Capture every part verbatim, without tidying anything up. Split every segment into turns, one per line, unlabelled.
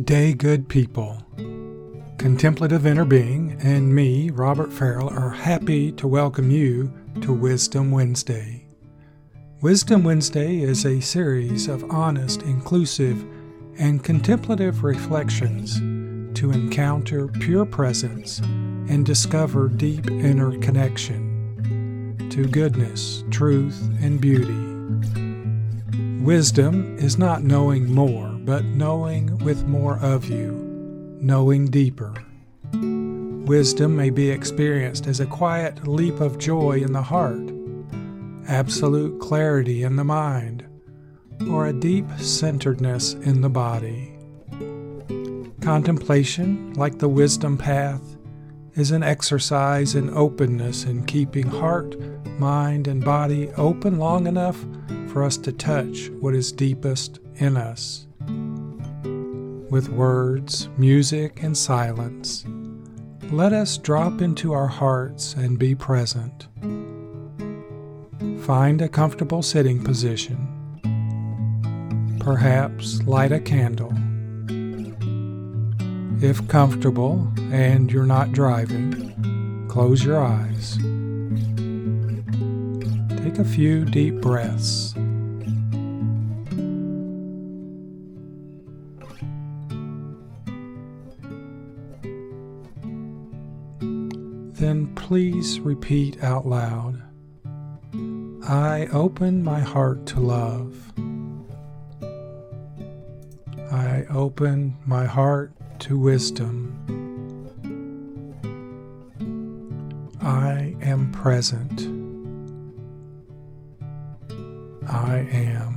Good day, good people. Contemplative Inner Being and me, Robert Farrell, are happy to welcome you to Wisdom Wednesday. Wisdom Wednesday is a series of honest, inclusive, and contemplative reflections to encounter pure presence and discover deep inner connection to goodness, truth, and beauty. Wisdom is not knowing more, but knowing with more of you, knowing deeper. Wisdom may be experienced as a quiet leap of joy in the heart, absolute clarity in the mind, or a deep centeredness in the body. Contemplation, like the wisdom path, is an exercise in openness in keeping heart, mind, and body open long enough for us to touch what is deepest in us. With words, music, and silence, let us drop into our hearts and be present. Find a comfortable sitting position. Perhaps light a candle. If comfortable and you're not driving, close your eyes. Take a few deep breaths. Then please repeat out loud, I open my heart to love. I open my heart to wisdom. I am present. I am.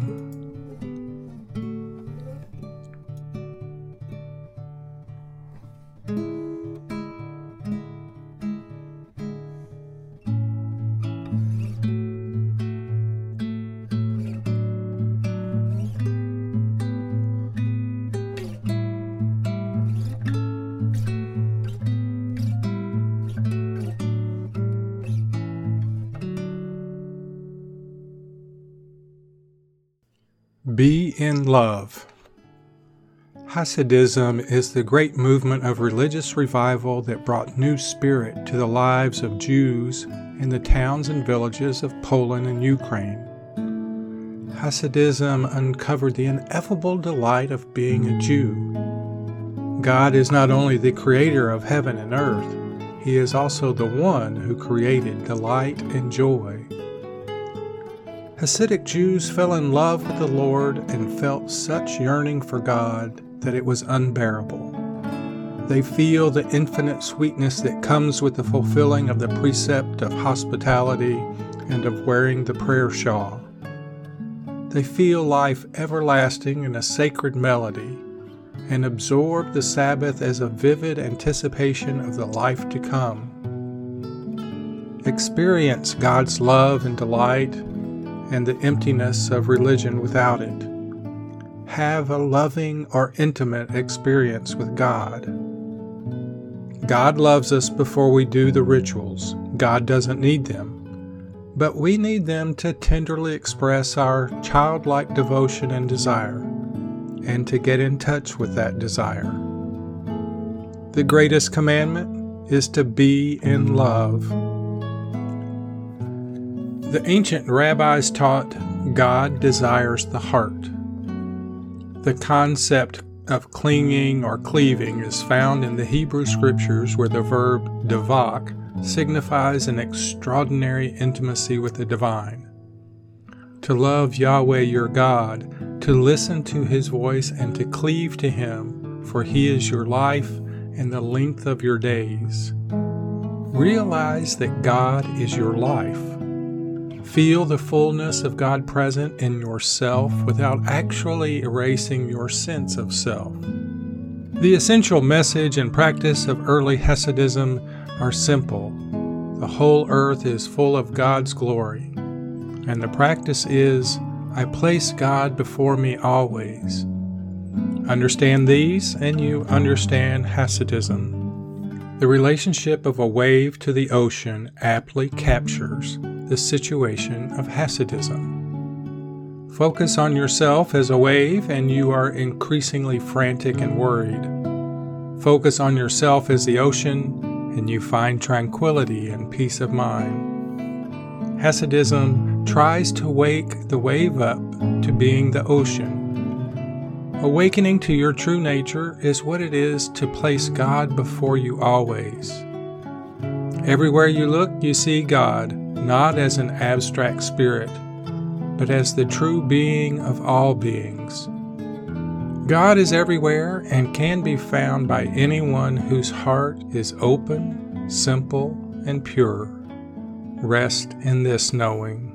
Be in love. Hasidism is the great movement of religious revival that brought new spirit to the lives of Jews in the towns and villages of Poland and Ukraine. Hasidism uncovered the ineffable delight of being a Jew. God is not only the creator of heaven and earth, He is also the one who created delight and joy. Hasidic Jews fell in love with the Lord and felt such yearning for God that it was unbearable. They feel the infinite sweetness that comes with the fulfilling of the precept of hospitality and of wearing the prayer shawl. They feel life everlasting in a sacred melody and absorb the Sabbath as a vivid anticipation of the life to come. Experience God's love and delight and the emptiness of religion without it. Have a loving or intimate experience with God. God loves us before we do the rituals. God doesn't need them, but we need them to tenderly express our childlike devotion and desire, and to get in touch with that desire. The greatest commandment is to be in love. The ancient rabbis taught God desires the heart. The concept of clinging or cleaving is found in the Hebrew Scriptures, where the verb devak signifies an extraordinary intimacy with the divine. To love Yahweh your God, to listen to His voice and to cleave to Him, for He is your life and the length of your days. Realize that God is your life. Feel the fullness of God present in yourself without actually erasing your sense of self. The essential message and practice of early Hasidism are simple. The whole earth is full of God's glory, and the practice is, I place God before me always. Understand these, and you understand Hasidism. The relationship of a wave to the ocean aptly captures the situation of Hasidism. Focus on yourself as a wave and you are increasingly frantic and worried. Focus on yourself as the ocean and you find tranquility and peace of mind. Hasidism tries to wake the wave up to being the ocean. Awakening to your true nature is what it is to place God before you always. Everywhere you look, you see God, not as an abstract spirit, but as the true being of all beings. God is everywhere and can be found by anyone whose heart is open, simple, and pure. Rest in this knowing.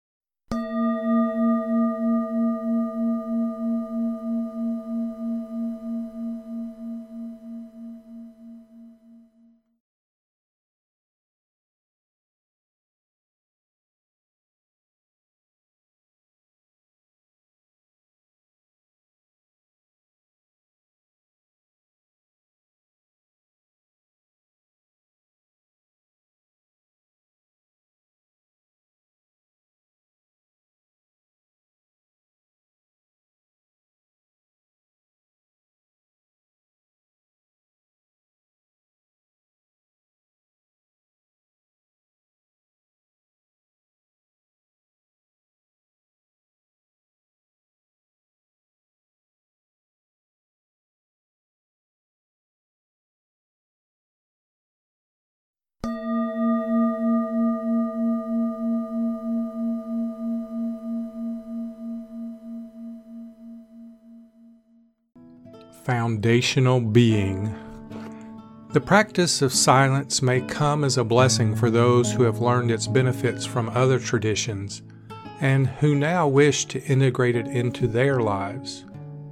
Foundational being. The practice of silence may come as a blessing for those who have learned its benefits from other traditions and who now wish to integrate it into their lives.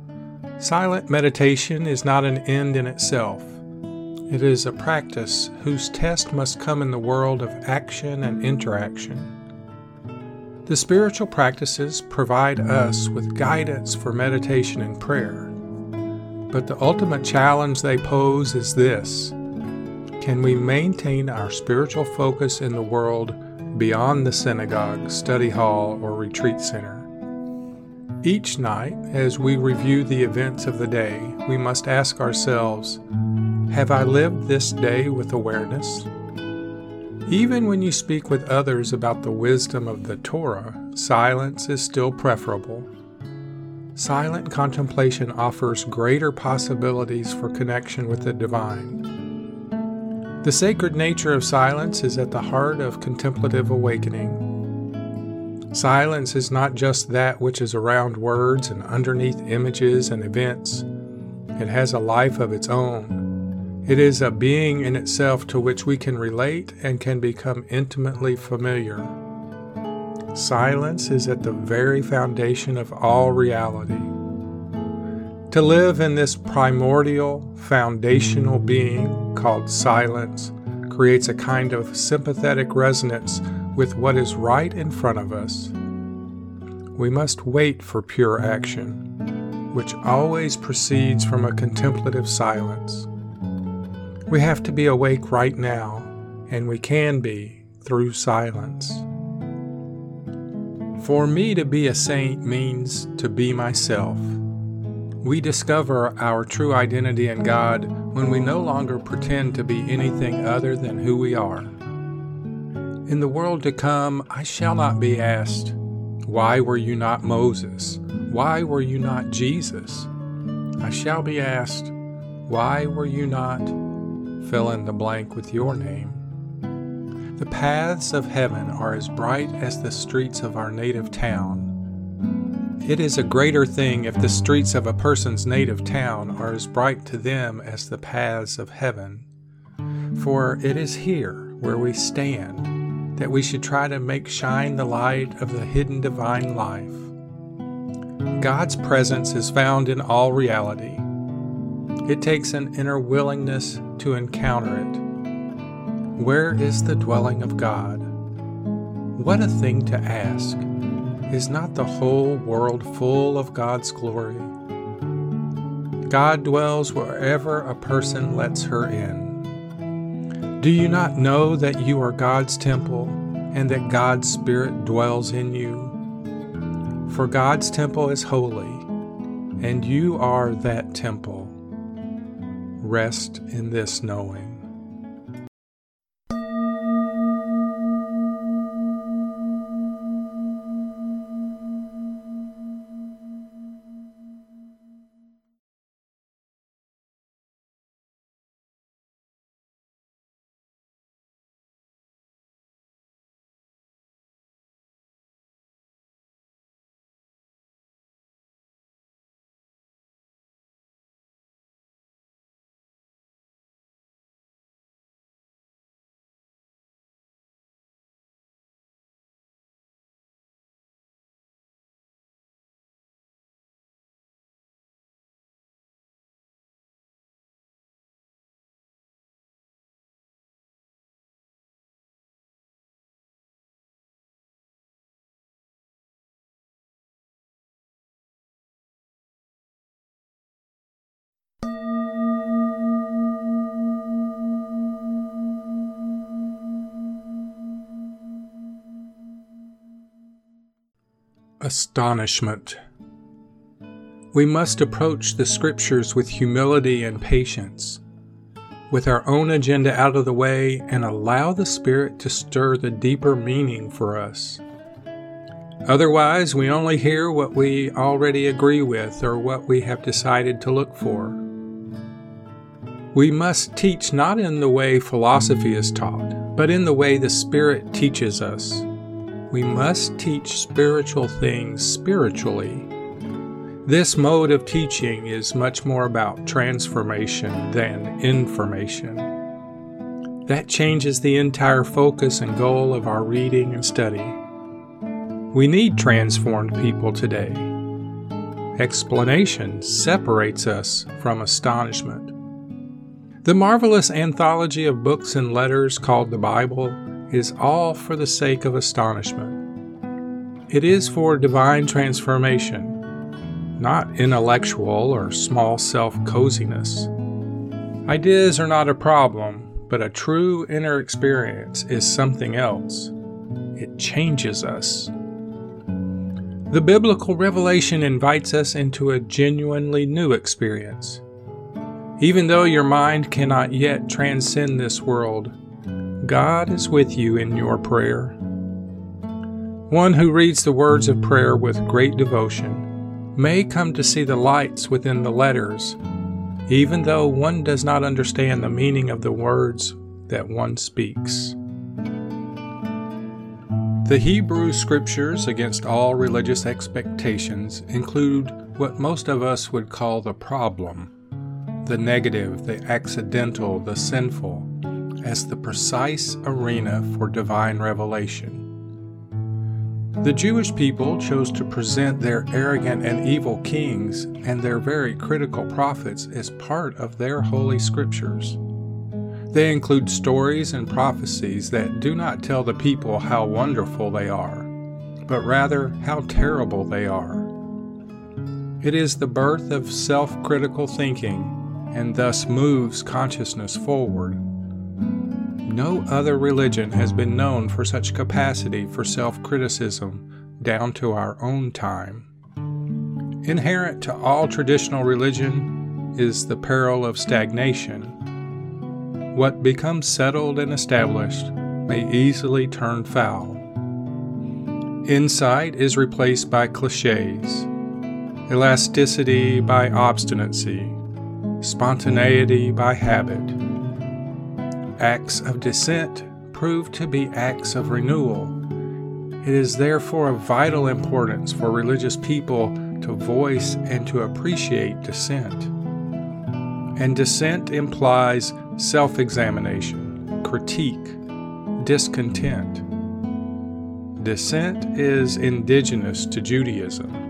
Silent meditation is not an end in itself. It is a practice whose test must come in the world of action and interaction. The spiritual practices provide us with guidance for meditation and prayer. But the ultimate challenge they pose is this: can we maintain our spiritual focus in the world beyond the synagogue, study hall, or retreat center? Each night, as we review the events of the day, we must ask ourselves, have I lived this day with awareness? Even when you speak with others about the wisdom of the Torah, silence is still preferable. Silent contemplation offers greater possibilities for connection with the divine. The sacred nature of silence is at the heart of contemplative awakening. Silence is not just that which is around words and underneath images and events. It has a life of its own. It is a being in itself to which we can relate and can become intimately familiar. Silence is at the very foundation of all reality. To live in this primordial, foundational being called silence creates a kind of sympathetic resonance with what is right in front of us. We must wait for pure action, which always proceeds from a contemplative silence. We have to be awake right now, and we can be through silence. For me to be a saint means to be myself. We discover our true identity in God when we no longer pretend to be anything other than who we are. In the world to come, I shall not be asked, "Why were you not Moses? Why were you not Jesus?" I shall be asked, "Why were you not?" Fill in the blank with your name. The paths of heaven are as bright as the streets of our native town. It is a greater thing if the streets of a person's native town are as bright to them as the paths of heaven. For it is here, where we stand, that we should try to make shine the light of the hidden divine life. God's presence is found in all reality. It takes an inner willingness to encounter it. Where is the dwelling of God? What a thing to ask! Is not the whole world full of God's glory? God dwells wherever a person lets her in. Do you not know that you are God's temple and that God's Spirit dwells in you? For God's temple is holy, and you are that temple. Rest in this knowing. Astonishment. We must approach the Scriptures with humility and patience, with our own agenda out of the way, and allow the Spirit to stir the deeper meaning for us. Otherwise, we only hear what we already agree with or what we have decided to look for. We must teach not in the way philosophy is taught, but in the way the Spirit teaches us. We must teach spiritual things spiritually. This mode of teaching is much more about transformation than information. That changes the entire focus and goal of our reading and study. We need transformed people today. Explanation separates us from astonishment. The marvelous anthology of books and letters called the Bible is all for the sake of astonishment. It is for divine transformation, not intellectual or small self-coziness. Ideas are not a problem, but a true inner experience is something else. It changes us. The biblical revelation invites us into a genuinely new experience. Even though your mind cannot yet transcend this world, God is with you in your prayer. One who reads the words of prayer with great devotion may come to see the lights within the letters, even though one does not understand the meaning of the words that one speaks. The Hebrew Scriptures, against all religious expectations, include what most of us would call the problem, the negative, the accidental, the sinful, as the precise arena for divine revelation. The Jewish people chose to present their arrogant and evil kings and their very critical prophets as part of their holy scriptures. They include stories and prophecies that do not tell the people how wonderful they are, but rather how terrible they are. It is the birth of self-critical thinking and thus moves consciousness forward. No other religion has been known for such capacity for self-criticism down to our own time. Inherent to all traditional religion is the peril of stagnation. What becomes settled and established may easily turn foul. Insight is replaced by cliches, elasticity by obstinacy, spontaneity by habit. Acts of dissent prove to be acts of renewal. It is therefore of vital importance for religious people to voice and to appreciate dissent. And dissent implies self-examination, critique, discontent. Dissent is indigenous to Judaism.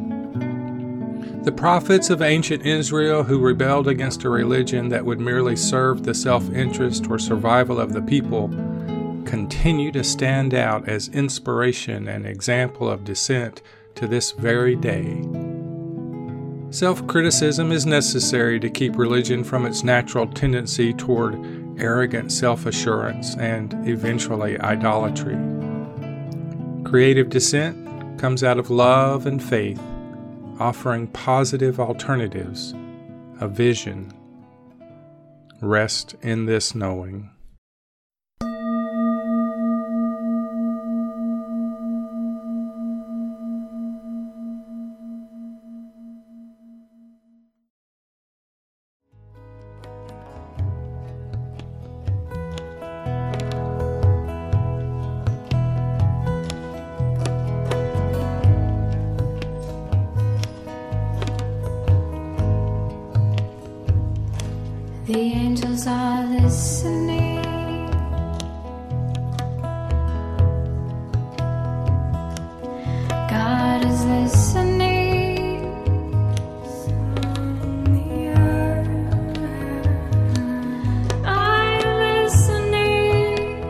The prophets of ancient Israel who rebelled against a religion that would merely serve the self-interest or survival of the people continue to stand out as inspiration and example of dissent to this very day. Self-criticism is necessary to keep religion from its natural tendency toward arrogant self-assurance and eventually idolatry. Creative dissent comes out of love and faith, offering positive alternatives, a vision. Rest in this knowing.
The angels are listening. God is listening. I am listening.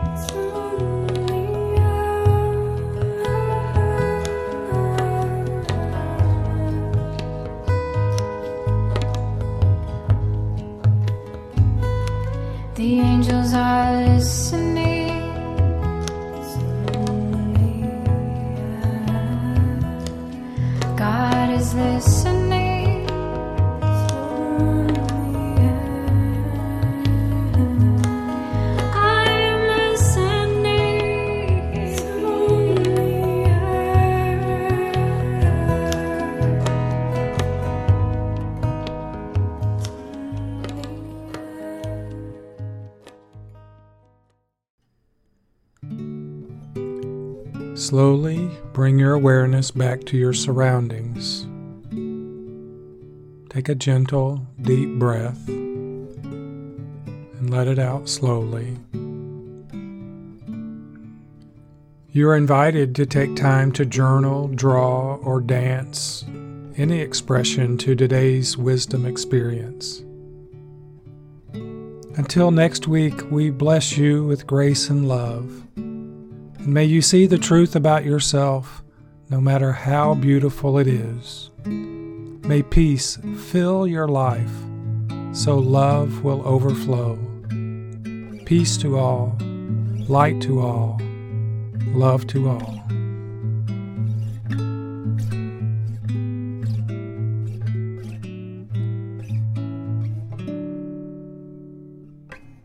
The angels are listening. God is listening. I am
Slowly bring your awareness back to your surroundings. Take a gentle, deep breath and let it out slowly. You are invited to take time to journal, draw, or dance, any expression to today's wisdom experience. Until next week, we bless you with grace and love. And may you see the truth about yourself, no matter how beautiful it is. May peace fill your life, so love will overflow. Peace to all, light to all, love to all.